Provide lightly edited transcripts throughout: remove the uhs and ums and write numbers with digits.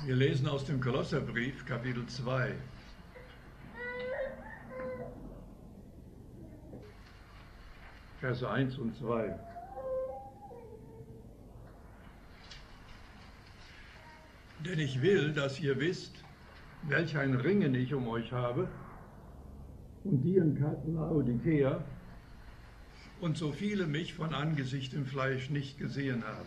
Wir lesen aus dem Kolosserbrief, Kapitel 2. Verse 1 und 2. Denn ich will, dass ihr wisst, welch ein Ringen ich um euch habe, und die in Laodikea, und so viele mich von Angesicht im Fleisch nicht gesehen haben,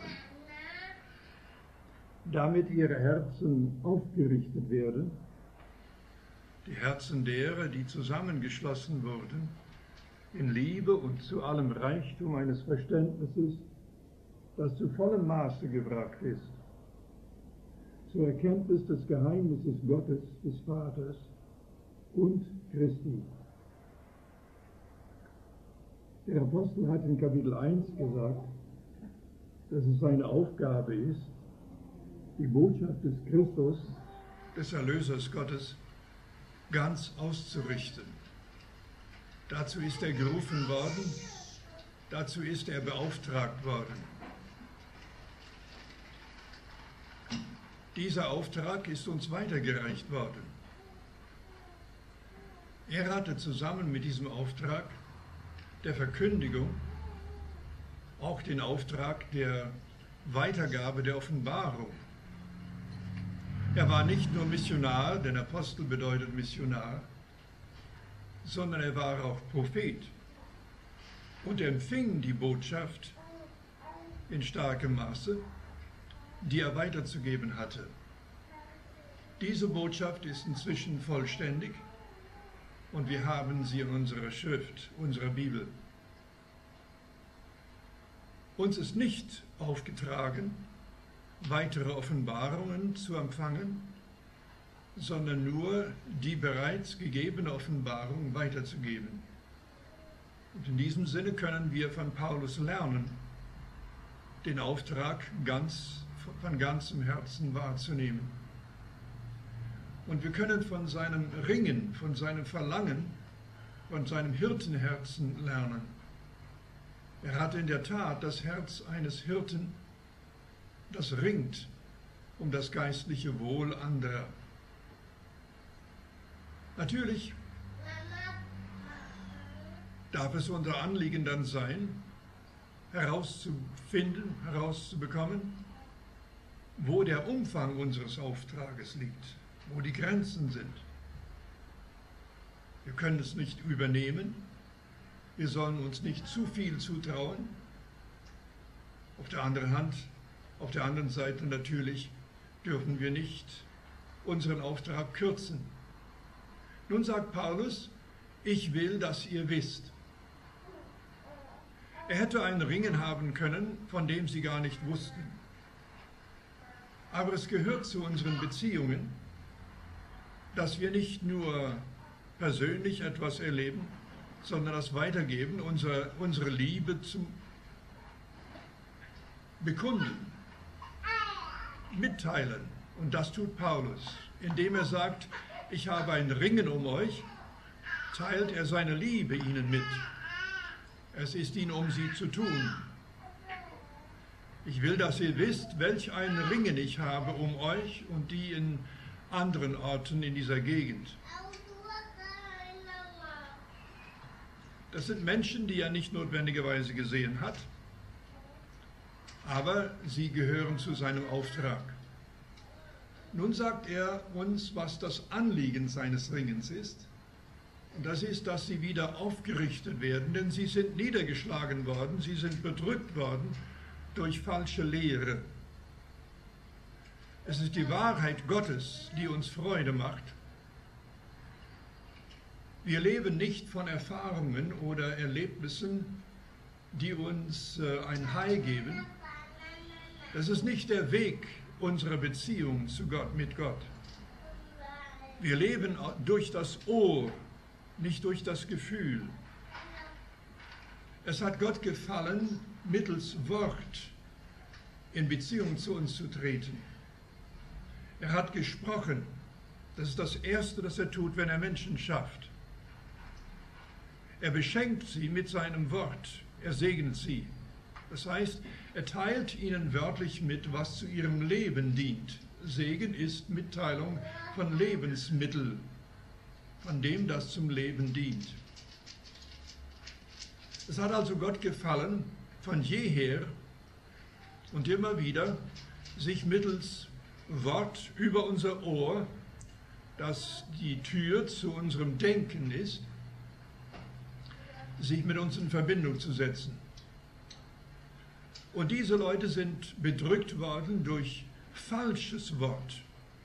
damit ihre Herzen aufgerichtet werden, die Herzen derer, die zusammengeschlossen wurden, in Liebe und zu allem Reichtum eines Verständnisses, das zu vollem Maße gebracht ist, zur Erkenntnis des Geheimnisses Gottes, des Vaters und Christi. Der Apostel hat in Kapitel 1 gesagt, dass es seine Aufgabe ist, die Botschaft des Christus, des Erlösers Gottes, ganz auszurichten. Dazu ist er gerufen worden, dazu ist er beauftragt worden. Dieser Auftrag ist uns weitergereicht worden. Er hatte zusammen mit diesem Auftrag der Verkündigung auch den Auftrag der Weitergabe der Offenbarung. Er war nicht nur Missionar, denn Apostel bedeutet Missionar, sondern er war auch Prophet und empfing die Botschaft in starkem Maße, die er weiterzugeben hatte. Diese Botschaft ist inzwischen vollständig und wir haben sie in unserer Schrift, unserer Bibel. Uns ist nicht aufgetragen, weitere Offenbarungen zu empfangen, sondern nur die bereits gegebene Offenbarung weiterzugeben. Und in diesem Sinne können wir von Paulus lernen, den Auftrag von ganzem Herzen wahrzunehmen. Und wir können von seinem Ringen, von seinem Verlangen, von seinem Hirtenherzen lernen. Er hat in der Tat das Herz eines Hirten, das ringt um das geistliche Wohl anderer. Natürlich darf es unser Anliegen dann sein, herauszufinden, herauszubekommen, wo der Umfang unseres Auftrages liegt, wo die Grenzen sind. Wir können es nicht übernehmen, wir sollen uns nicht zu viel zutrauen. Auf der anderen Seite natürlich dürfen wir nicht unseren Auftrag kürzen. Nun sagt Paulus, ich will, dass ihr wisst. Er hätte ein Ringen haben können, von dem sie gar nicht wussten. Aber es gehört zu unseren Beziehungen, dass wir nicht nur persönlich etwas erleben, sondern das weitergeben, unsere Liebe zum Bekunden, mitteilen. Und das tut Paulus. Indem er sagt, ich habe ein Ringen um euch, teilt er seine Liebe ihnen mit. Es ist ihm um sie zu tun. Ich will, dass ihr wisst, welch ein Ringen ich habe um euch und die in anderen Orten in dieser Gegend. Das sind Menschen, die er nicht notwendigerweise gesehen hat, aber sie gehören zu seinem Auftrag. Nun sagt er uns, was das Anliegen seines Ringens ist. Und das ist, dass sie wieder aufgerichtet werden, denn sie sind niedergeschlagen worden, sie sind bedrückt worden durch falsche Lehre. Es ist die Wahrheit Gottes, die uns Freude macht. Wir leben nicht von Erfahrungen oder Erlebnissen, die uns ein High geben. Das ist nicht der Weg unserer Beziehung zu Gott, mit Gott. Wir leben durch das Ohr, nicht durch das Gefühl. Es hat Gott gefallen, mittels Wort in Beziehung zu uns zu treten. Er hat gesprochen. Das ist das Erste, das er tut, wenn er Menschen schafft. Er beschenkt sie mit seinem Wort. Er segnet sie. Das heißt, er teilt ihnen wörtlich mit, was zu ihrem Leben dient. Segen ist Mitteilung von Lebensmitteln, von dem, das zum Leben dient. Es hat also Gott gefallen, von jeher und immer wieder, sich mittels Wort über unser Ohr, das die Tür zu unserem Denken ist, sich mit uns in Verbindung zu setzen. Und diese Leute sind bedrückt worden durch falsches Wort.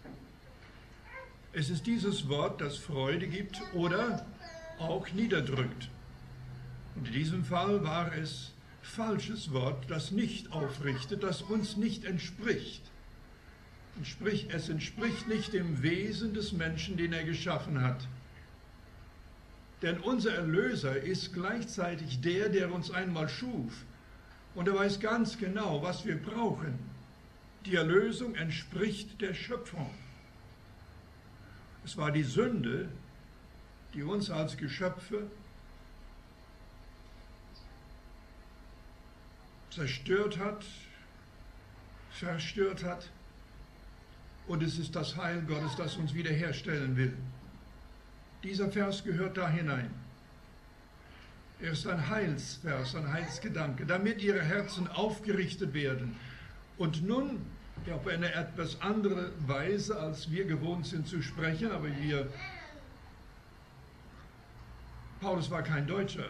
Es ist dieses Wort, das Freude gibt oder auch niederdrückt. Und in diesem Fall war es falsches Wort, das nicht aufrichtet, das uns nicht entspricht. Es entspricht nicht dem Wesen des Menschen, den er geschaffen hat. Denn unser Erlöser ist gleichzeitig der uns einmal schuf. Und er weiß ganz genau, was wir brauchen. Die Erlösung entspricht der Schöpfung. Es war die Sünde, die uns als Geschöpfe zerstört hat, verstört hat. Und es ist das Heil Gottes, das uns wiederherstellen will. Dieser Vers gehört da hinein. Er ist ein Heilsvers, ein Heilsgedanke, damit ihre Herzen aufgerichtet werden. Und nun, ja, auf eine etwas andere Weise, als wir gewohnt sind zu sprechen, aber Paulus war kein Deutscher.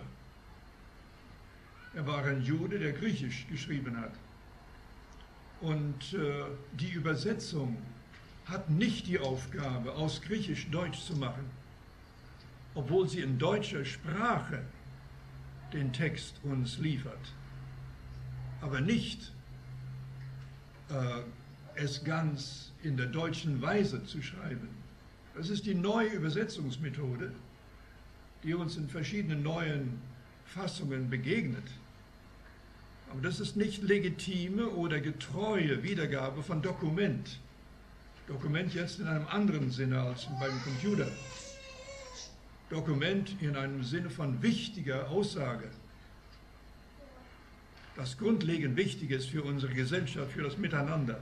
Er war ein Jude, der Griechisch geschrieben hat. Und die Übersetzung hat nicht die Aufgabe, aus Griechisch Deutsch zu machen, obwohl sie in deutscher Sprache den Text uns liefert, aber nicht es ganz in der deutschen Weise zu schreiben. Das ist die neue Übersetzungsmethode, die uns in verschiedenen neuen Fassungen begegnet. Aber das ist nicht legitime oder getreue Wiedergabe von Dokument. Dokument jetzt in einem anderen Sinne als beim Computer. Dokument in einem Sinne von wichtiger Aussage. Das grundlegend Wichtige ist für unsere Gesellschaft, für das Miteinander.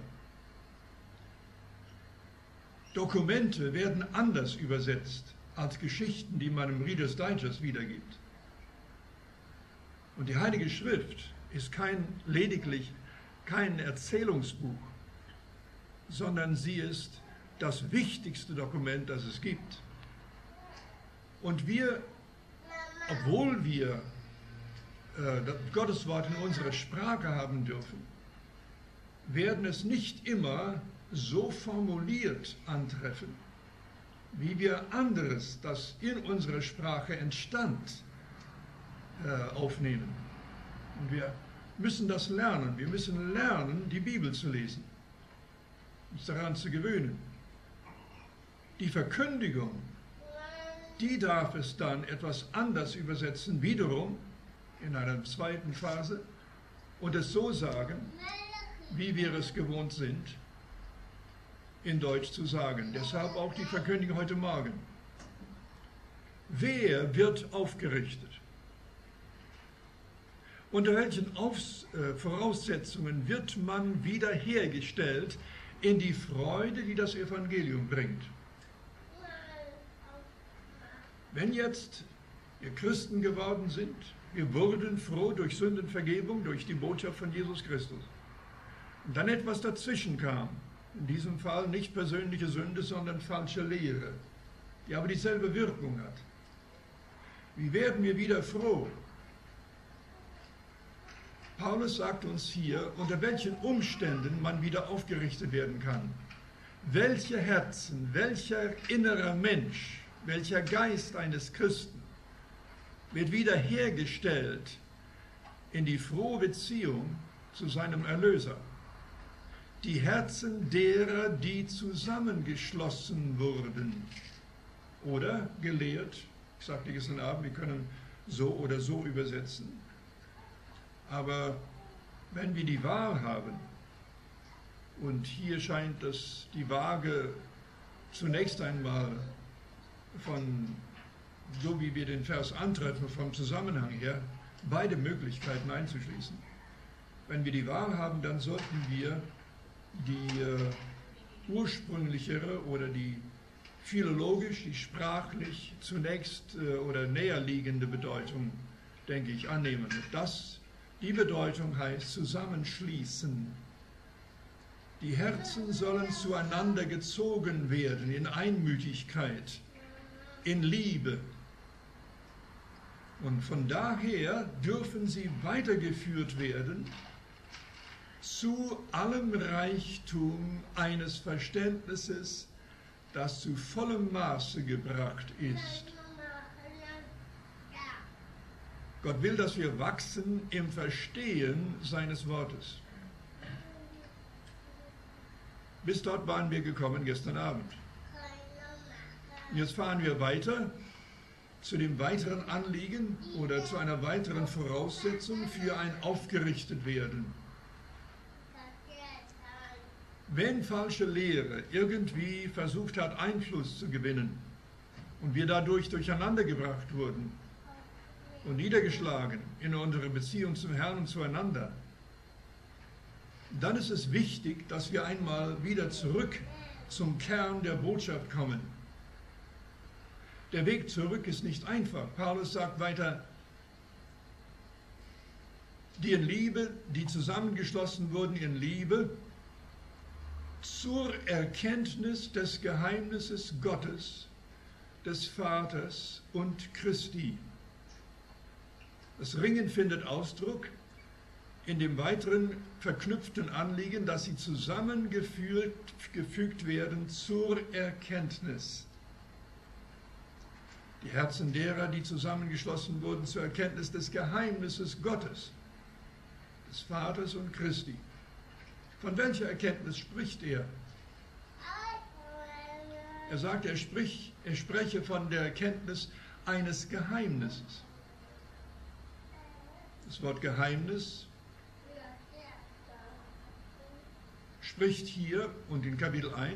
Dokumente werden anders übersetzt als Geschichten, die man im Reader's Digest wiedergibt. Und die Heilige Schrift ist lediglich kein Erzählungsbuch, sondern sie ist das wichtigste Dokument, das es gibt. Und wir, obwohl wir Gottes Wort in unserer Sprache haben dürfen, werden es nicht immer so formuliert antreffen, wie wir anderes, das in unserer Sprache entstand, aufnehmen. Und wir müssen das lernen. Wir müssen lernen, die Bibel zu lesen, uns daran zu gewöhnen. Die Verkündigung, die darf es dann etwas anders übersetzen, wiederum in einer zweiten Phase, und es so sagen, wie wir es gewohnt sind, in Deutsch zu sagen. Deshalb auch die Verkündigung heute Morgen. Wer wird aufgerichtet? Unter welchen Voraussetzungen wird man wiederhergestellt in die Freude, die das Evangelium bringt? Wenn jetzt wir Christen geworden sind, wir wurden froh durch Sündenvergebung, durch die Botschaft von Jesus Christus. Und dann etwas dazwischen kam, in diesem Fall nicht persönliche Sünde, sondern falsche Lehre, die aber dieselbe Wirkung hat. Wie werden wir wieder froh? Paulus sagt uns hier, unter welchen Umständen man wieder aufgerichtet werden kann. Welche Herzen, welcher innerer Mensch, welcher Geist eines Christen wird wiederhergestellt in die frohe Beziehung zu seinem Erlöser. Die Herzen derer, die zusammengeschlossen wurden. Oder gelehrt, ich sagte gestern Abend, wir können so oder so übersetzen. Aber wenn wir die Wahl haben, und hier scheint es die Waage zunächst einmal von, so wie wir den Vers antreffen, vom Zusammenhang her, beide Möglichkeiten einzuschließen. Wenn wir die Wahl haben, dann sollten wir die ursprünglichere oder die philologisch, die sprachlich zunächst oder näher liegende Bedeutung, denke ich, annehmen. Die Bedeutung heißt zusammenschließen. Die Herzen sollen zueinander gezogen werden in Einmütigkeit, in Liebe. Und von daher dürfen sie weitergeführt werden zu allem Reichtum eines Verständnisses, das zu vollem Maße gebracht ist. Gott will, dass wir wachsen im Verstehen seines Wortes. Bis dort waren wir gekommen gestern Abend. Jetzt fahren wir weiter zu dem weiteren Anliegen oder zu einer weiteren Voraussetzung für ein Aufgerichtetwerden. Wenn falsche Lehre irgendwie versucht hat, Einfluss zu gewinnen und wir dadurch durcheinandergebracht wurden und niedergeschlagen in unserer Beziehung zum Herrn und zueinander, dann ist es wichtig, dass wir einmal wieder zurück zum Kern der Botschaft kommen. Der Weg zurück ist nicht einfach. Paulus sagt weiter, die in Liebe, die zusammengeschlossen wurden in Liebe, zur Erkenntnis des Geheimnisses Gottes, des Vaters und Christi. Das Ringen findet Ausdruck in dem weiteren verknüpften Anliegen, dass sie zusammengefügt werden zur Erkenntnis. Die Herzen derer, die zusammengeschlossen wurden zur Erkenntnis des Geheimnisses Gottes, des Vaters und Christi. Von welcher Erkenntnis spricht er? Er sagt, er spreche von der Erkenntnis eines Geheimnisses. Das Wort Geheimnis spricht hier und in Kapitel 1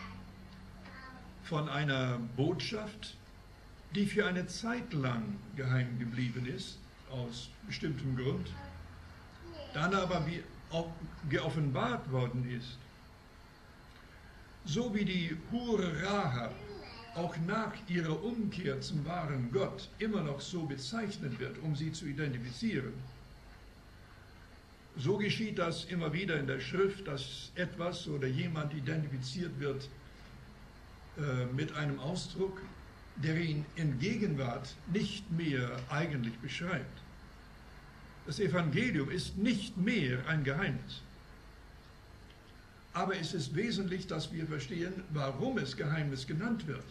von einer Botschaft, die für eine Zeit lang geheim geblieben ist, aus bestimmtem Grund, dann aber wie auch geoffenbart worden ist. So wie die Hure Rahab auch nach ihrer Umkehr zum wahren Gott immer noch so bezeichnet wird, um sie zu identifizieren. So geschieht das immer wieder in der Schrift, dass etwas oder jemand identifiziert wird mit einem Ausdruck, der ihn in Gegenwart nicht mehr eigentlich beschreibt. Das Evangelium ist nicht mehr ein Geheimnis. Aber es ist wesentlich, dass wir verstehen, warum es Geheimnis genannt wird.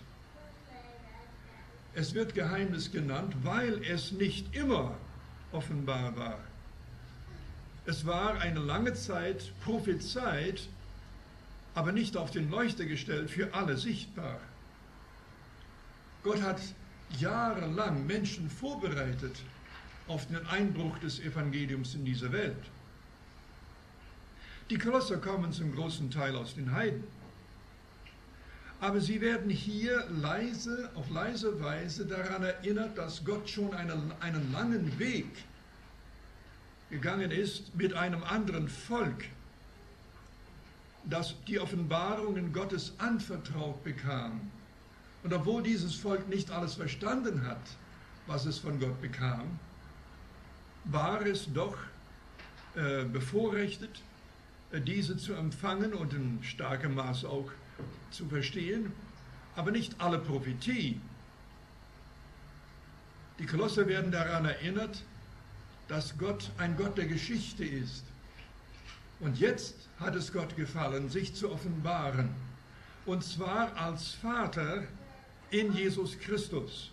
Es wird Geheimnis genannt, weil es nicht immer offenbar war. Es war eine lange Zeit prophezeit, aber nicht auf den Leuchter gestellt, für alle sichtbar. Gott hat jahrelang Menschen vorbereitet auf den Einbruch des Evangeliums in diese Welt. Die Kolosser kommen zum großen Teil aus den Heiden. Aber sie werden hier auf leise Weise daran erinnert, dass Gott schon einen langen Weg gegangen ist mit einem anderen Volk, das die Offenbarungen Gottes anvertraut bekam. Und obwohl dieses Volk nicht alles verstanden hat, was es von Gott bekam, war es doch bevorrechtet, diese zu empfangen und in starkem Maß auch zu verstehen, aber nicht alle Prophetie. Die Kolosser werden daran erinnert, dass Gott ein Gott der Geschichte ist. Und jetzt hat es Gott gefallen, sich zu offenbaren, und zwar als Vater in Jesus Christus.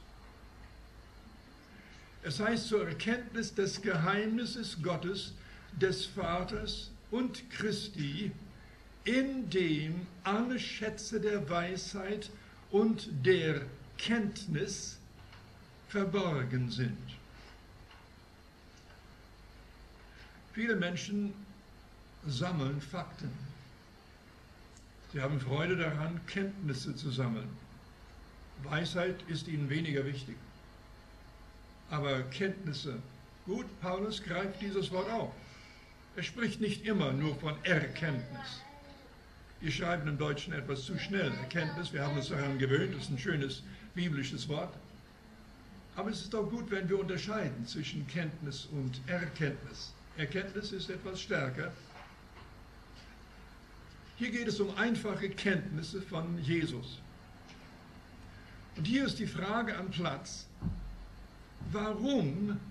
Es heißt zur Erkenntnis des Geheimnisses Gottes, des Vaters und Christi, in dem alle Schätze der Weisheit und der Kenntnis verborgen sind. Viele Menschen sammeln Fakten. Sie haben Freude daran, Kenntnisse zu sammeln. Weisheit ist ihnen weniger wichtig. Aber Kenntnisse, gut, Paulus greift dieses Wort auf. Er spricht nicht immer nur von Erkenntnis. Wir schreiben im Deutschen etwas zu schnell. Erkenntnis, wir haben uns daran gewöhnt, das ist ein schönes biblisches Wort. Aber es ist auch gut, wenn wir unterscheiden zwischen Kenntnis und Erkenntnis. Erkenntnis ist etwas stärker. Hier geht es um einfache Kenntnisse von Jesus. Und hier ist die Frage am Platz, warum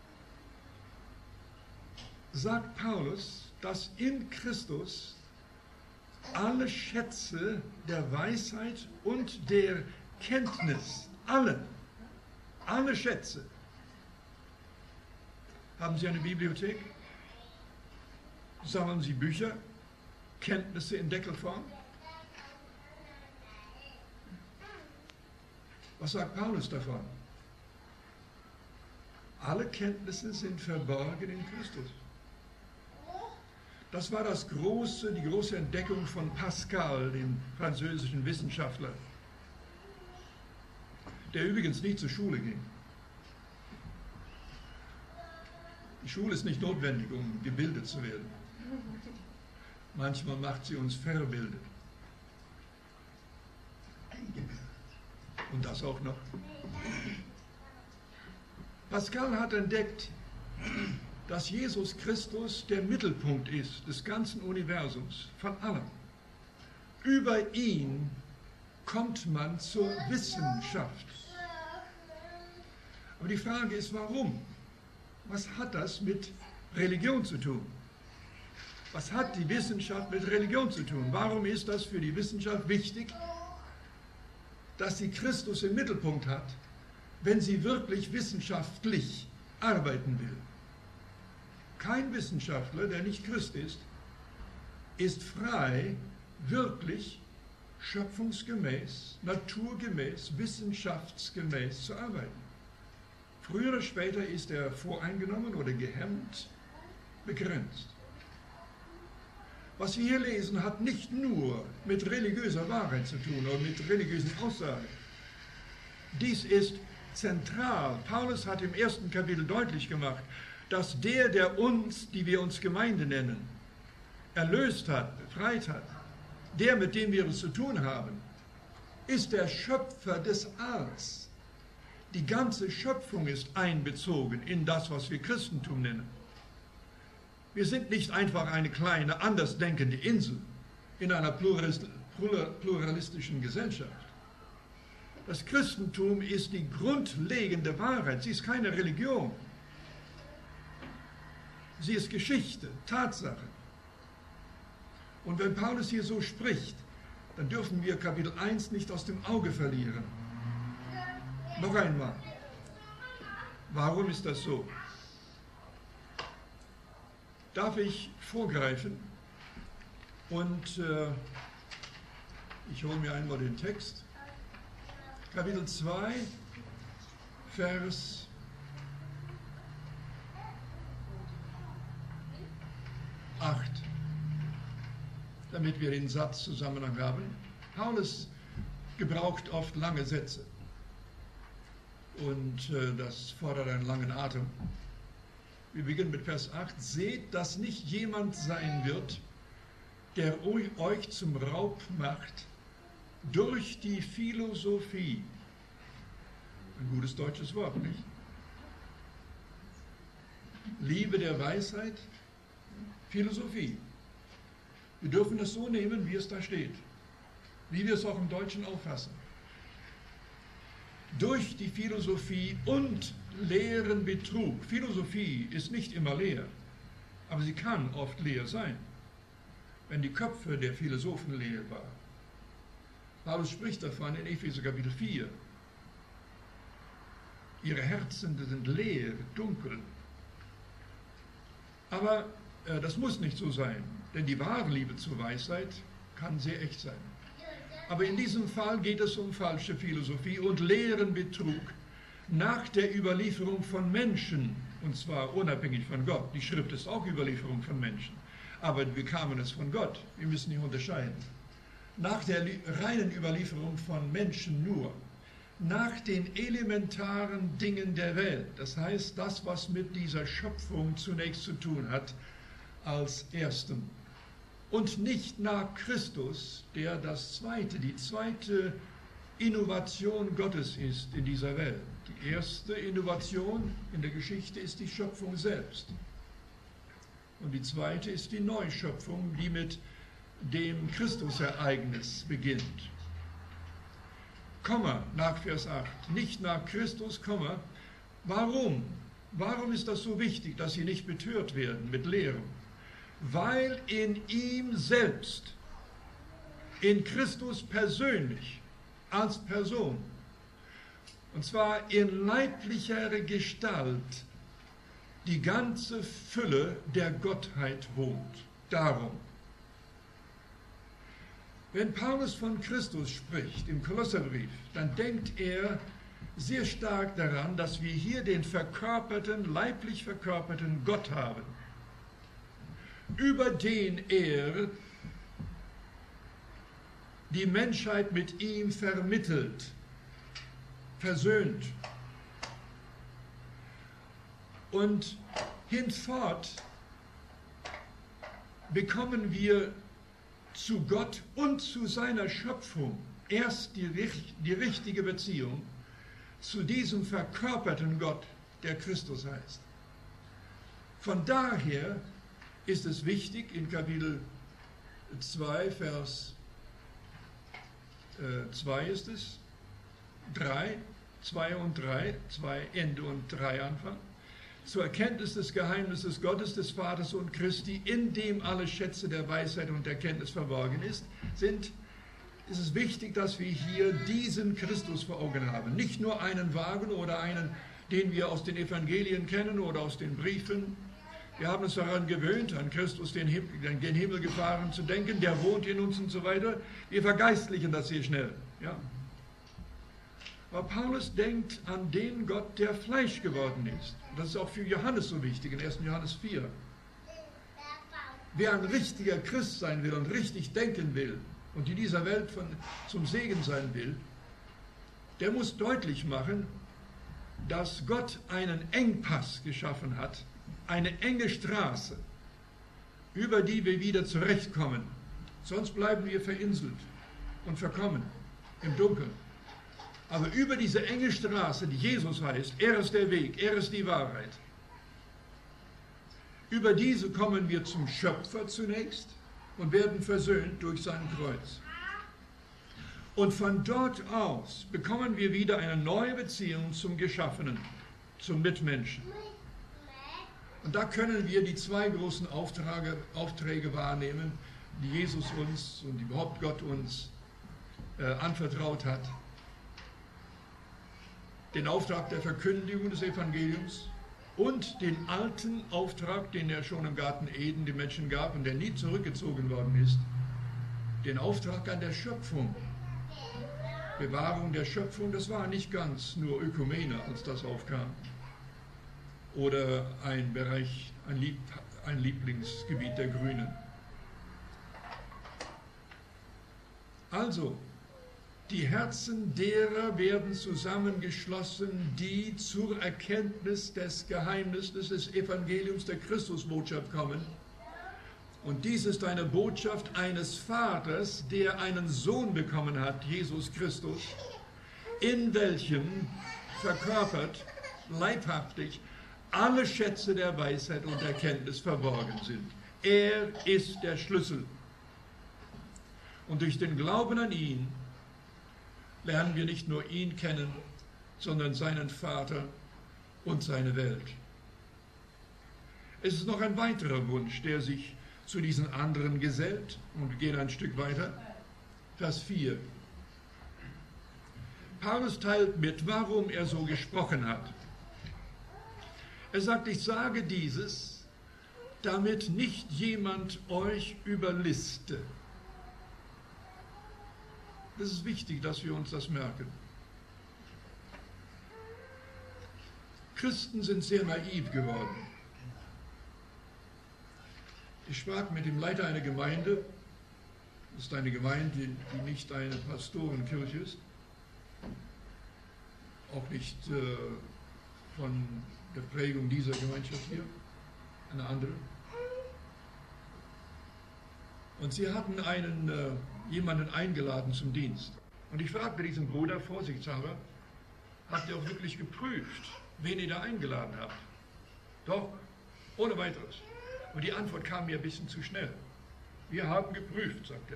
sagt Paulus, dass in Christus alle Schätze der Weisheit und der Kenntnis, alle Schätze. Haben Sie eine Bibliothek? Sammeln Sie Bücher, Kenntnisse in Deckelform? Was sagt Paulus davon? Alle Kenntnisse sind verborgen in Christus. Das war die große Entdeckung von Pascal, dem französischen Wissenschaftler, der übrigens nie zur Schule ging. Die Schule ist nicht notwendig, um gebildet zu werden. Manchmal macht sie uns verbildet. Und das auch noch. Pascal hat entdeckt, dass Jesus Christus der Mittelpunkt ist des ganzen Universums, von allem. Über ihn kommt man zur Wissenschaft. Aber die Frage ist, warum? Was hat das mit Religion zu tun? Was hat die Wissenschaft mit Religion zu tun? Warum ist das für die Wissenschaft wichtig, dass sie Christus im Mittelpunkt hat, wenn sie wirklich wissenschaftlich arbeiten will? Kein Wissenschaftler, der nicht Christ ist frei, wirklich schöpfungsgemäß, naturgemäß, wissenschaftsgemäß zu arbeiten. Früher oder später ist er voreingenommen oder gehemmt, begrenzt. Was wir hier lesen, hat nicht nur mit religiöser Wahrheit zu tun oder mit religiösen Aussagen. Dies ist zentral. Paulus hat im ersten Kapitel deutlich gemacht, dass der uns, die wir uns Gemeinde nennen, erlöst hat, befreit hat, der, mit dem wir es zu tun haben, ist der Schöpfer des Alls. Die ganze Schöpfung ist einbezogen in das, was wir Christentum nennen. Wir sind nicht einfach eine kleine, andersdenkende Insel in einer pluralistischen Gesellschaft. Das Christentum ist die grundlegende Wahrheit. Sie ist keine Religion. Sie ist Geschichte, Tatsache. Und wenn Paulus hier so spricht, dann dürfen wir Kapitel 1 nicht aus dem Auge verlieren. Noch einmal. Warum ist das so? Darf ich vorgreifen? Und ich hole mir einmal den Text. Kapitel 2, Vers 8, damit wir den Satzzusammenhang haben. Paulus gebraucht oft lange Sätze und das fordert einen langen Atem. Wir beginnen mit Vers 8. Seht, dass nicht jemand sein wird, der euch zum Raub macht durch die Philosophie. Ein gutes deutsches Wort, nicht? Liebe der Weisheit, Philosophie. Wir dürfen es so nehmen, wie es da steht, wie wir es auch im Deutschen auffassen. Durch die Philosophie und leeren Betrug. Philosophie ist nicht immer leer, aber sie kann oft leer sein, wenn die Köpfe der Philosophen leer waren. Paulus spricht davon in Epheser Kapitel 4. Ihre Herzen sind leer, dunkel. Aber das muss nicht so sein, denn die wahre Liebe zur Weisheit kann sehr echt sein. Aber in diesem Fall geht es um falsche Philosophie und leeren Betrug nach der Überlieferung von Menschen, und zwar unabhängig von Gott. Die Schrift ist auch Überlieferung von Menschen, aber wir bekamen es von Gott. Wir müssen hier unterscheiden. Nach der reinen Überlieferung von Menschen nur, nach den elementaren Dingen der Welt, das heißt, das, was mit dieser Schöpfung zunächst zu tun hat, als Ersten. und nicht nach Christus, der die zweite Innovation Gottes ist in dieser Welt. Die erste Innovation in der Geschichte ist die Schöpfung selbst. Und die zweite ist die Neuschöpfung, die mit dem Christusereignis beginnt. Komma, nach Vers 8, nicht nach Christus, Komma. Warum? Warum ist das so wichtig, dass sie nicht betört werden mit Lehren? Weil in ihm selbst, in Christus persönlich, als Person, und zwar in leiblicher Gestalt, die ganze Fülle der Gottheit wohnt. Darum. Wenn Paulus von Christus spricht im Kolosserbrief, dann denkt er sehr stark daran, dass wir hier den verkörperten, leiblich verkörperten Gott haben, über den er die Menschheit mit ihm vermittelt, versöhnt. Und hinfort bekommen wir zu Gott und zu seiner Schöpfung erst die richtige Beziehung zu diesem verkörperten Gott, der Christus heißt. Von daher ist es wichtig, in Kapitel 2, Vers 2 ist es, 3, 2 und 3, 2 Ende und 3 Anfang, zur Erkenntnis des Geheimnisses Gottes, des Vaters und Christi, in dem alle Schätze der Weisheit und Erkenntnis verborgen sind es wichtig, dass wir hier diesen Christus vor Augen haben. Nicht nur einen Wagen oder einen, den wir aus den Evangelien kennen oder aus den Briefen. Wir haben uns daran gewöhnt, an Christus den Himmel gefahren zu denken, der wohnt in uns und so weiter. Wir vergeistlichen das hier schnell. Ja. Aber Paulus denkt an den Gott, der Fleisch geworden ist. Das ist auch für Johannes so wichtig, in 1. Johannes 4. Wer ein richtiger Christ sein will und richtig denken will und in dieser Welt zum Segen sein will, der muss deutlich machen, dass Gott einen Engpass geschaffen hat, eine enge Straße, über die wir wieder zurechtkommen. Sonst bleiben wir verinselt und verkommen im Dunkeln. Aber über diese enge Straße, die Jesus heißt, er ist der Weg, er ist die Wahrheit. Über diese kommen wir zum Schöpfer zunächst und werden versöhnt durch sein Kreuz. Und von dort aus bekommen wir wieder eine neue Beziehung zum Geschaffenen, zum Mitmenschen. Und da können wir die zwei großen Aufträge wahrnehmen, die Jesus uns und überhaupt Gott uns anvertraut hat. Den Auftrag der Verkündigung des Evangeliums und den alten Auftrag, den er schon im Garten Eden den Menschen gab und der nie zurückgezogen worden ist, den Auftrag an der Schöpfung. Bewahrung der Schöpfung, das war nicht ganz nur Ökumene, als das aufkam, oder ein Bereich, ein Lieblingsgebiet der Grünen. Also, die Herzen derer werden zusammengeschlossen, die zur Erkenntnis des Geheimnisses des Evangeliums der Christusbotschaft kommen. Und dies ist eine Botschaft eines Vaters, der einen Sohn bekommen hat, Jesus Christus, in welchem verkörpert, leibhaftig, alle Schätze der Weisheit und Erkenntnis verborgen sind. Er ist der Schlüssel. Und durch den Glauben an ihn lernen wir nicht nur ihn kennen, sondern seinen Vater und seine Welt. Es ist noch ein weiterer Wunsch, der sich zu diesen anderen gesellt. Und wir gehen ein Stück weiter. Vers 4. Paulus teilt mit, warum er so gesprochen hat. Er sagt, ich sage dieses, damit nicht jemand euch überliste. Das ist wichtig, dass wir uns das merken. Christen sind sehr naiv geworden. Ich sprach mit dem Leiter einer Gemeinde. Das ist eine Gemeinde, die nicht eine Pastorenkirche ist. Auch nicht von der Prägung dieser Gemeinschaft hier. Eine andere. Und sie hatten jemanden eingeladen zum Dienst. Und ich fragte diesen Bruder vorsichtshalber, habt ihr auch wirklich geprüft, wen ihr da eingeladen habt? Doch, ohne weiteres. Und die Antwort kam mir ein bisschen zu schnell. Wir haben geprüft, sagt er.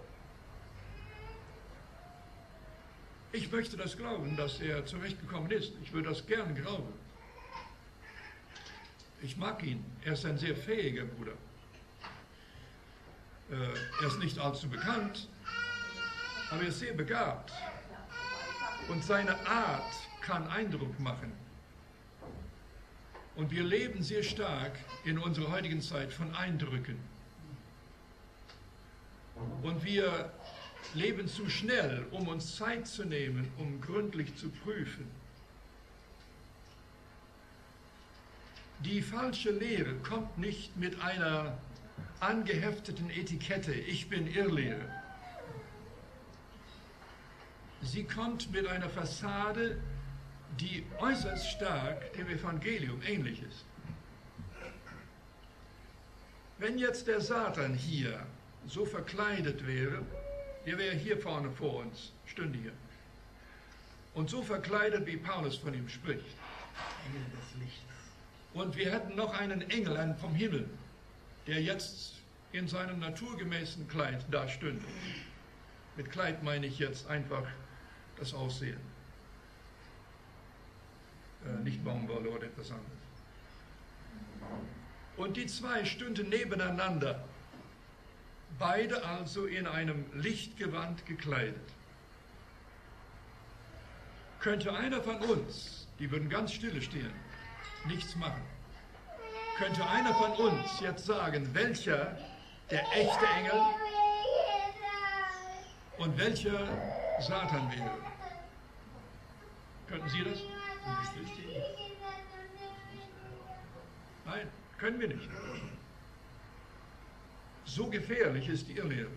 Ich möchte das glauben, dass er zurechtgekommen ist. Ich würde das gern glauben. Ich mag ihn. Er ist ein sehr fähiger Bruder. Er ist nicht allzu bekannt, aber er ist sehr begabt. Und seine Art kann Eindruck machen. Und wir leben sehr stark in unserer heutigen Zeit von Eindrücken. Und wir leben zu schnell, um uns Zeit zu nehmen, um gründlich zu prüfen. Die falsche Lehre kommt nicht mit einer angehefteten Etikette, ich bin Irrlehre. Sie kommt mit einer Fassade, die äußerst stark dem Evangelium ähnlich ist. Wenn jetzt der Satan hier so verkleidet wäre, der wäre hier vorne vor uns, stünde hier, und so verkleidet, wie Paulus von ihm spricht. Engel des Lichts. Und wir hätten noch einen Engel, einen vom Himmel, der jetzt in seinem naturgemäßen Kleid da stünde. Mit Kleid meine ich jetzt einfach das Aussehen. Nicht Baumwolle oder etwas anderes. Und die zwei stünden nebeneinander, beide also in einem Lichtgewand gekleidet. Könnte einer von uns, die würden ganz stille stehen, nichts machen, könnte einer von uns jetzt sagen, welcher der echte Engel und welcher Satan wäre? Könnten Sie das? Nein, können wir nicht. So gefährlich ist die Irrlehre.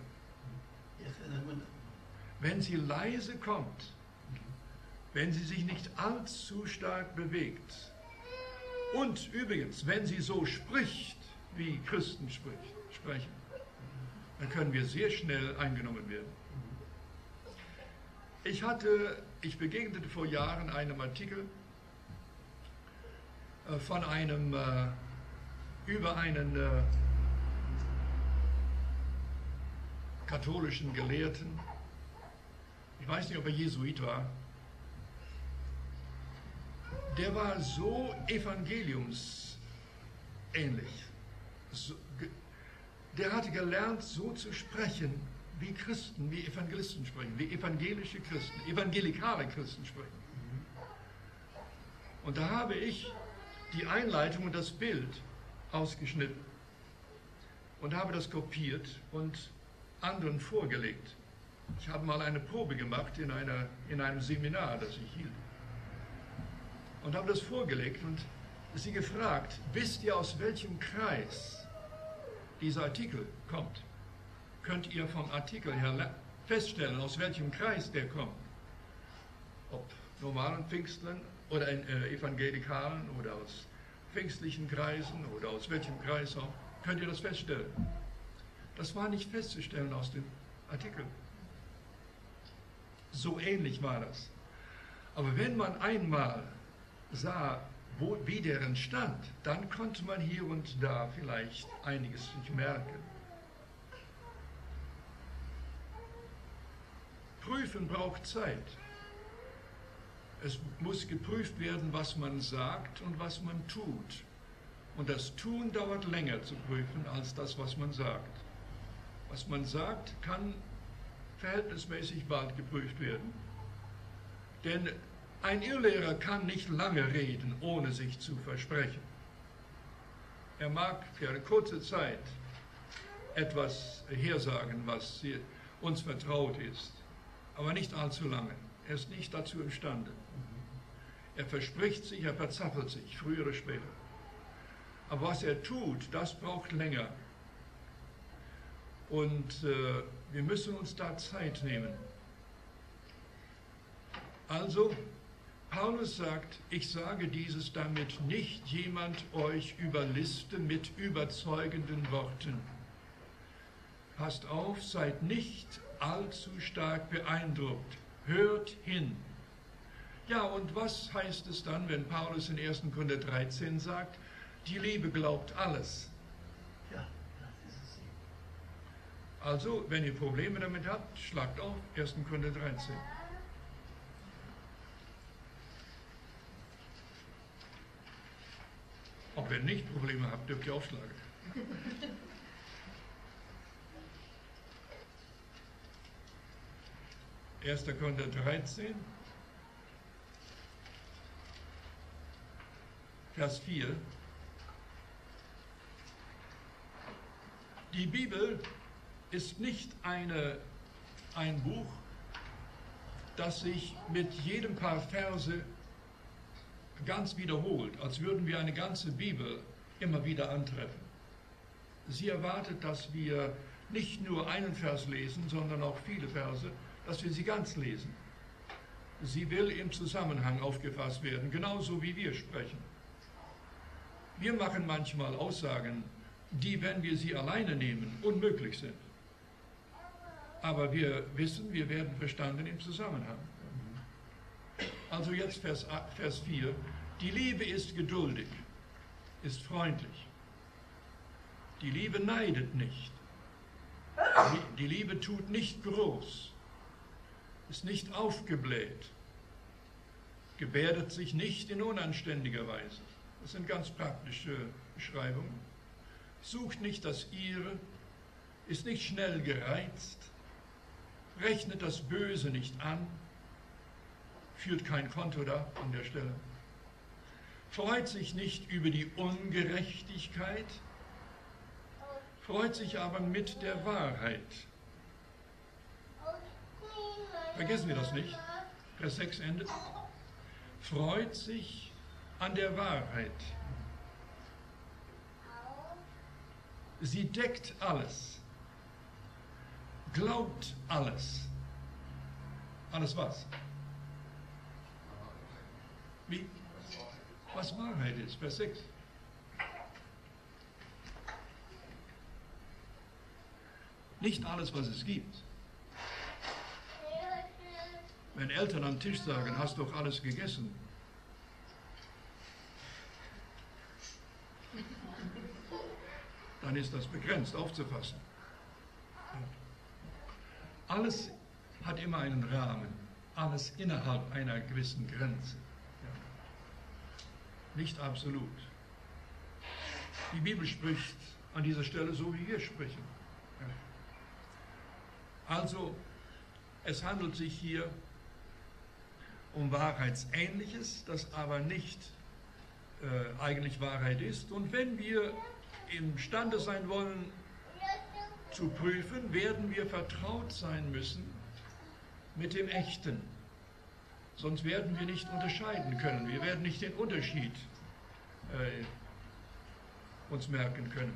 Wenn sie leise kommt, wenn sie sich nicht allzu stark bewegt und übrigens, wenn sie so spricht, wie Christen sprechen, dann können wir sehr schnell eingenommen werden. Ich begegnete vor Jahren einem Artikel von über einen katholischen Gelehrten. Ich weiß nicht, ob er Jesuit war. Der war so evangeliumsähnlich. Der hatte gelernt, so zu sprechen, wie Christen, wie Evangelisten sprechen, wie evangelische Christen, evangelikale Christen sprechen. Und da habe ich die Einleitung und das Bild ausgeschnitten und habe das kopiert und anderen vorgelegt. Ich habe mal eine Probe gemacht in einem Seminar, das ich hielt. Und habe das vorgelegt und sie gefragt, wisst ihr, aus welchem Kreis dieser Artikel kommt? Könnt ihr vom Artikel her feststellen, aus welchem Kreis der kommt? Ob normalen Pfingstlern oder evangelikalen oder aus pfingstlichen Kreisen oder aus welchem Kreis auch? Könnt ihr das feststellen? Das war nicht festzustellen aus dem Artikel. So ähnlich war das. Aber wenn man einmal sah, wie der entstand, dann konnte man hier und da vielleicht einiges sich merken. Prüfen braucht Zeit. Es muss geprüft werden, was man sagt und was man tut. Und das Tun dauert länger zu prüfen als das, was man sagt. Was man sagt, kann verhältnismäßig bald geprüft werden. Denn ein Irrlehrer kann nicht lange reden, ohne sich zu versprechen. Er mag für eine kurze Zeit etwas hersagen, was uns vertraut ist, aber nicht allzu lange. Er ist nicht dazu imstande. Er verspricht sich, er verzappelt sich, früher oder später. Aber was er tut, das braucht länger. Und wir müssen uns da Zeit nehmen. Also, Paulus sagt, ich sage dieses, damit nicht jemand euch überliste mit überzeugenden Worten. Passt auf, seid nicht allzu stark beeindruckt. Hört hin. Ja, und was heißt es dann, wenn Paulus in 1. Korinther 13 sagt, die Liebe glaubt alles? Ja, das ist es. Also, wenn ihr Probleme damit habt, schlagt auf 1. Korinther 13. Auch wenn ihr nicht Probleme habt, dürft ihr aufschlagen. Erster Korinther 13, Vers 4. Die Bibel ist nicht ein Buch, das sich mit jedem paar Verse ganz wiederholt, als würden wir eine ganze Bibel immer wieder antreffen. Sie erwartet, dass wir nicht nur einen Vers lesen, sondern auch viele Verse, dass wir sie ganz lesen. Sie will im Zusammenhang aufgefasst werden, genauso wie wir sprechen. Wir machen manchmal Aussagen, die, wenn wir sie alleine nehmen, unmöglich sind. Aber wir wissen, wir werden verstanden im Zusammenhang. Also jetzt Vers 4. Die Liebe ist geduldig, ist freundlich. Die Liebe neidet nicht. Die Liebe tut nicht groß, ist nicht aufgebläht, gebärdet sich nicht in unanständiger Weise. Das sind ganz praktische Beschreibungen. Sucht nicht das Ihre, ist nicht schnell gereizt, rechnet das Böse nicht an, führt kein Konto da an der Stelle, freut sich nicht über die Ungerechtigkeit, freut sich aber mit der Wahrheit. Vergessen wir das nicht. Vers 6 endet. Freut sich an der Wahrheit. Sie deckt alles, glaubt alles. Alles was? Wie? Was Wahrheit ist, Vers 6. Nicht alles, was es gibt. Wenn Eltern am Tisch sagen, hast doch alles gegessen. Dann ist das begrenzt aufzufassen. Alles hat immer einen Rahmen, alles innerhalb einer gewissen Grenze. Nicht absolut. Die Bibel spricht an dieser Stelle so, wie wir sprechen. Also, es handelt sich hier um Wahrheitsähnliches, das aber nicht eigentlich Wahrheit ist. Und wenn wir imstande sein wollen, zu prüfen, werden wir vertraut sein müssen mit dem Echten. Sonst werden wir nicht unterscheiden können. Wir werden nicht den Unterschied uns merken können.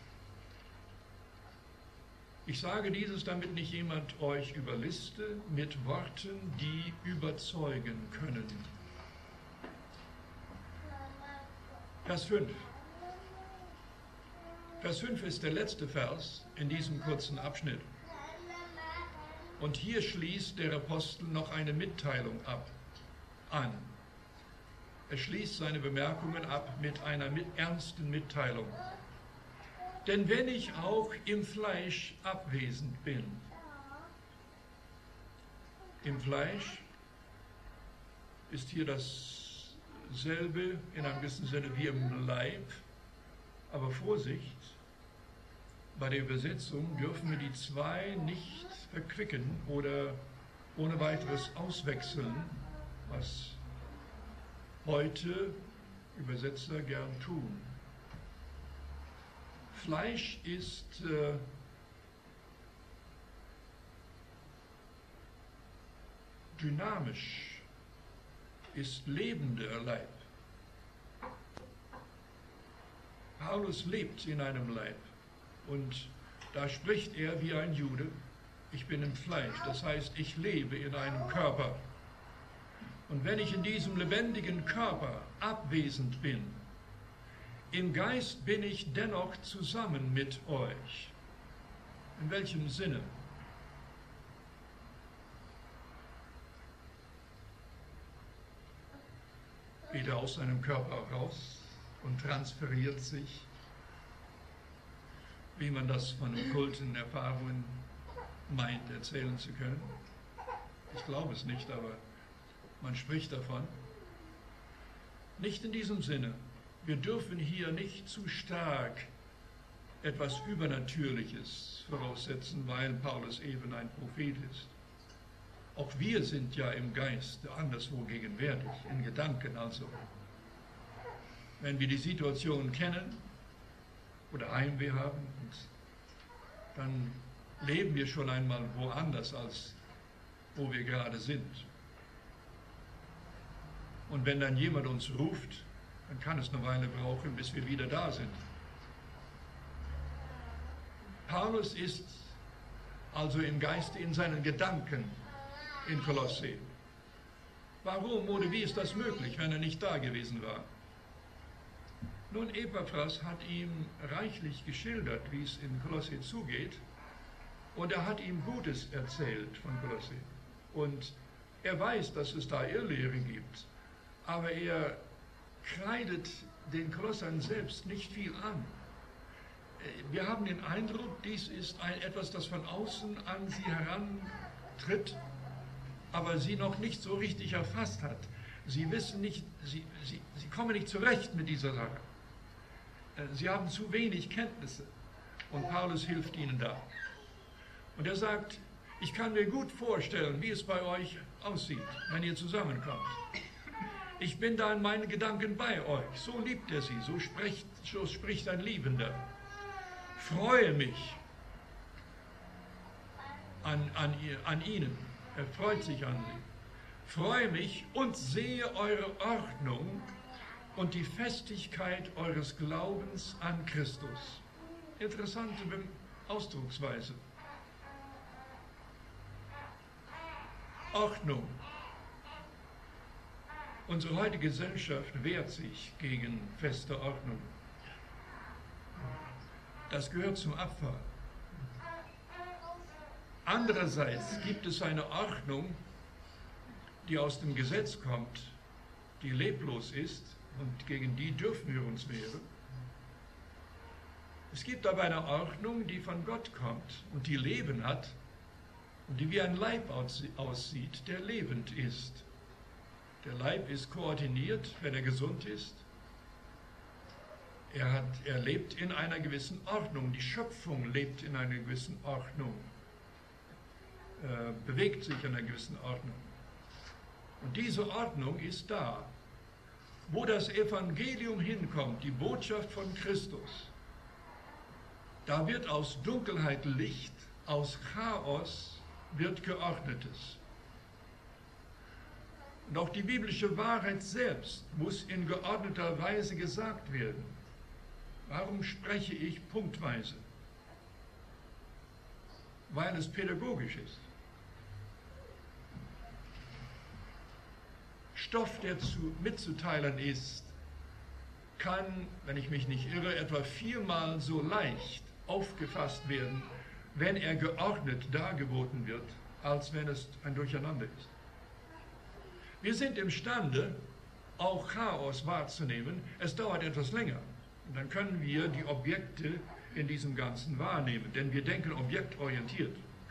Ich sage dieses, damit nicht jemand euch überliste mit Worten, die überzeugen können. Vers 5. Vers 5 ist der letzte Vers in diesem kurzen Abschnitt. Und hier schließt der Apostel noch eine Mitteilung an. Er schließt seine Bemerkungen ab mit einer ernsten Mitteilung. Denn wenn ich auch im Fleisch abwesend bin, im Fleisch ist hier dasselbe in einem gewissen Sinne wie im Leib, aber Vorsicht, bei der Übersetzung dürfen wir die zwei nicht verquicken oder ohne weiteres auswechseln, was heute Übersetzer gern tun. Fleisch ist dynamisch, ist lebender Leib. Paulus lebt in einem Leib und da spricht er wie ein Jude, ich bin im Fleisch, das heißt, ich lebe in einem Körper. Und wenn ich in diesem lebendigen Körper abwesend bin, im Geist bin ich dennoch zusammen mit euch. In welchem Sinne? Geht er aus seinem Körper raus und transferiert sich, wie man das von okkulten Erfahrungen meint, erzählen zu können? Ich glaube es nicht, aber man spricht davon. Nicht in diesem Sinne. Wir dürfen hier nicht zu stark etwas Übernatürliches voraussetzen, weil Paulus eben ein Prophet ist. Auch wir sind ja im Geist anderswo gegenwärtig, in Gedanken also. Wenn wir die Situation kennen oder Heimweh haben, dann leben wir schon einmal woanders, als wo wir gerade sind. Und wenn dann jemand uns ruft, dann kann es eine Weile brauchen, bis wir wieder da sind. Paulus ist also im Geiste in seinen Gedanken in Kolosse. Warum oder wie ist das möglich, wenn er nicht da gewesen war? Nun, Epaphras hat ihm reichlich geschildert, wie es in Kolosse zugeht, und er hat ihm Gutes erzählt von Kolosse. Und er weiß, dass es da Irrlehre gibt, aber er kreidet den Kolossern selbst nicht viel an. Wir haben den Eindruck, dies ist etwas, das von außen an sie herantritt, aber sie noch nicht so richtig erfasst hat. Sie wissen nicht, sie kommen nicht zurecht mit dieser Sache. Sie haben zu wenig Kenntnisse und Paulus hilft ihnen da. Und er sagt, ich kann mir gut vorstellen, wie es bei euch aussieht, wenn ihr zusammenkommt. Ich bin da in meinen Gedanken bei euch. So liebt er sie, so spricht ein Liebender. Freue mich an ihnen. Er freut sich an sie. Freue mich und sehe eure Ordnung und die Festigkeit eures Glaubens an Christus. Interessante Ausdrucksweise. Ordnung. Unsere heutige Gesellschaft wehrt sich gegen feste Ordnung. Das gehört zum Abfall. Andererseits gibt es eine Ordnung, die aus dem Gesetz kommt, die leblos ist und gegen die dürfen wir uns wehren. Es gibt aber eine Ordnung, die von Gott kommt und die Leben hat und die wie ein Leib aussieht, der lebend ist. Der Leib ist koordiniert, wenn er gesund ist. Er lebt in einer gewissen Ordnung. Die Schöpfung lebt in einer gewissen Ordnung. Bewegt sich in einer gewissen Ordnung. Und diese Ordnung ist da. Wo das Evangelium hinkommt, die Botschaft von Christus, da wird aus Dunkelheit Licht, aus Chaos wird Geordnetes. Und auch die biblische Wahrheit selbst muss in geordneter Weise gesagt werden. Warum spreche ich punktweise? Weil es pädagogisch ist. Stoff, der mitzuteilen ist, kann, wenn ich mich nicht irre, etwa 4-mal so leicht aufgefasst werden, wenn er geordnet dargeboten wird, als wenn es ein Durcheinander ist. Wir sind imstande, auch Chaos wahrzunehmen. Es dauert etwas länger. Und dann können wir die Objekte in diesem Ganzen wahrnehmen, denn wir denken objektorientiert.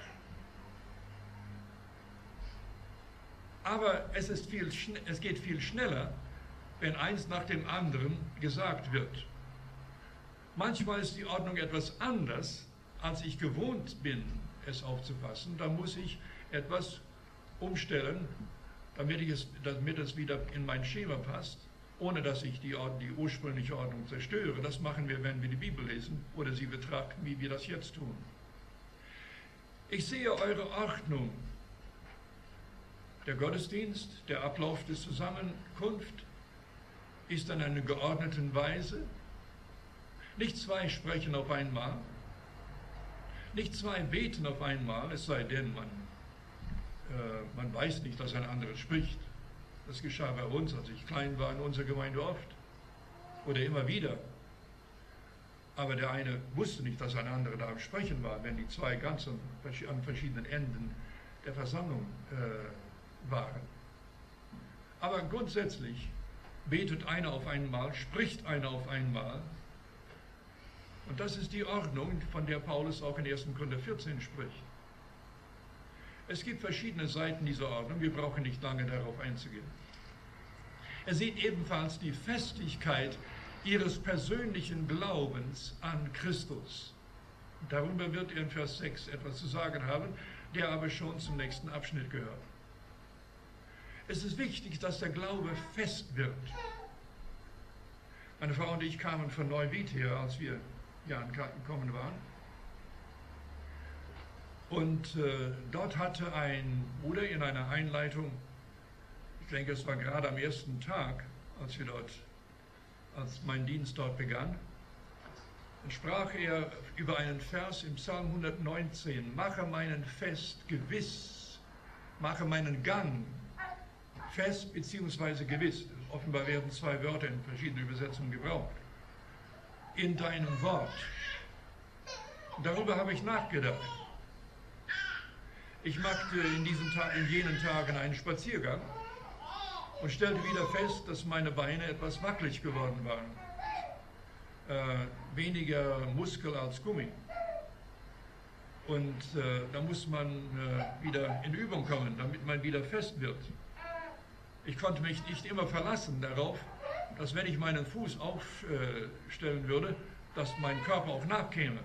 Aber es geht viel schneller, wenn eins nach dem anderen gesagt wird. Manchmal ist die Ordnung etwas anders, als ich gewohnt bin, es aufzufassen. Da muss ich etwas umstellen, damit es wieder in mein Schema passt, ohne dass ich die ursprüngliche Ordnung zerstöre. Das machen wir, wenn wir die Bibel lesen oder sie betrachten, wie wir das jetzt tun. Ich sehe eure Ordnung. Der Gottesdienst, der Ablauf der Zusammenkunft ist in einer geordneten Weise. Nicht 2 sprechen auf einmal, nicht 2 beten auf einmal, es sei denn, man weiß nicht, dass ein anderer spricht. Das geschah bei uns, als ich klein war, in unserer Gemeinde oft oder immer wieder. Aber der eine wusste nicht, dass ein anderer da am Sprechen war, wenn die zwei ganz an verschiedenen Enden der Versammlung waren. Aber grundsätzlich betet einer auf einmal, spricht einer auf einmal. Und das ist die Ordnung, von der Paulus auch in 1. Korinther 14 spricht. Es gibt verschiedene Seiten dieser Ordnung, wir brauchen nicht lange darauf einzugehen. Er sieht ebenfalls die Festigkeit ihres persönlichen Glaubens an Christus. Darüber wird er in Vers 6 etwas zu sagen haben, der aber schon zum nächsten Abschnitt gehört. Es ist wichtig, dass der Glaube fest wird. Meine Frau und ich kamen von Neuwied her, als wir hier angekommen waren. Und dort hatte ein Bruder in einer Einleitung, ich denke, es war gerade am ersten Tag, als mein Dienst dort begann, dann sprach er über einen Vers im Psalm 119, mache meinen Fest gewiss, mache meinen Gang fest bzw. gewiss. Offenbar werden zwei Wörter in verschiedenen Übersetzungen gebraucht. In deinem Wort. Darüber habe ich nachgedacht. Ich machte in jenen Tagen einen Spaziergang und stellte wieder fest, dass meine Beine etwas wackelig geworden waren. Weniger Muskel als Gummi. Und da muss man wieder in Übung kommen, damit man wieder fest wird. Ich konnte mich nicht immer verlassen darauf, dass wenn ich meinen Fuß aufstellen würde, dass mein Körper auch nachkäme.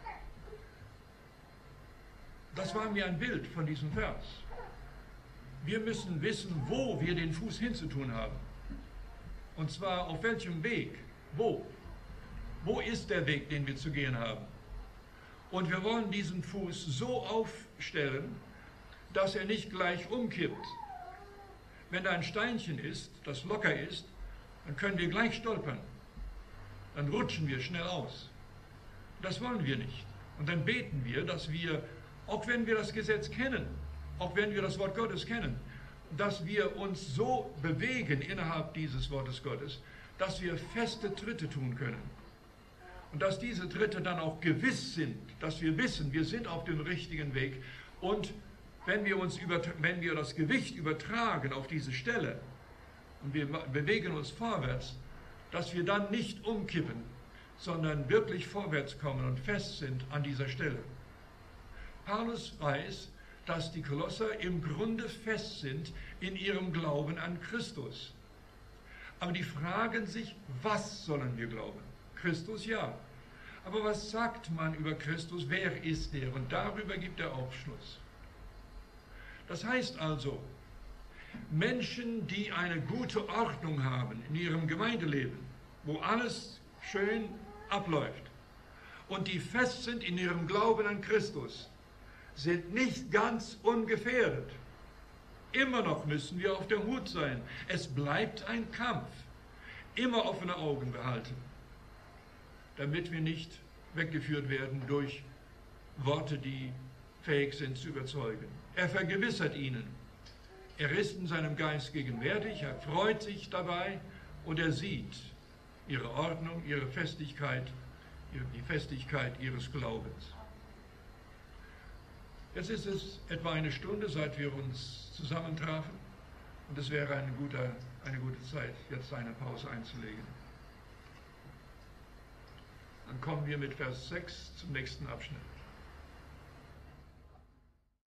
Das war mir ein Bild von diesem Vers. Wir müssen wissen, wo wir den Fuß hinzutun haben. Und zwar auf welchem Weg. Wo? Wo ist der Weg, den wir zu gehen haben? Und wir wollen diesen Fuß so aufstellen, dass er nicht gleich umkippt. Wenn da ein Steinchen ist, das locker ist, dann können wir gleich stolpern. Dann rutschen wir schnell aus. Das wollen wir nicht. Und dann beten wir, dass wir, auch wenn wir das Gesetz kennen, auch wenn wir das Wort Gottes kennen, dass wir uns so bewegen innerhalb dieses Wortes Gottes, dass wir feste Tritte tun können. Und dass diese Tritte dann auch gewiss sind, dass wir wissen, wir sind auf dem richtigen Weg. Und wenn wir das Gewicht übertragen auf diese Stelle und wir bewegen uns vorwärts, dass wir dann nicht umkippen, sondern wirklich vorwärts kommen und fest sind an dieser Stelle. Paulus weiß, dass die Kolosser im Grunde fest sind in ihrem Glauben an Christus. Aber die fragen sich, was sollen wir glauben? Christus, ja. Aber was sagt man über Christus? Wer ist er? Und darüber gibt er Aufschluss. Das heißt also, Menschen, die eine gute Ordnung haben in ihrem Gemeindeleben, wo alles schön abläuft und die fest sind in ihrem Glauben an Christus, sind nicht ganz ungefährdet. Immer noch müssen wir auf der Hut sein. Es bleibt ein Kampf. Immer offene Augen behalten, damit wir nicht weggeführt werden durch Worte, die fähig sind zu überzeugen. Er vergewissert ihnen. Er ist in seinem Geist gegenwärtig, er freut sich dabei und er sieht ihre Ordnung, ihre Festigkeit, die Festigkeit ihres Glaubens. Jetzt ist es etwa eine Stunde, seit wir uns zusammentrafen und es wäre eine gute Zeit, jetzt eine Pause einzulegen. Dann kommen wir mit Vers 6 zum nächsten Abschnitt.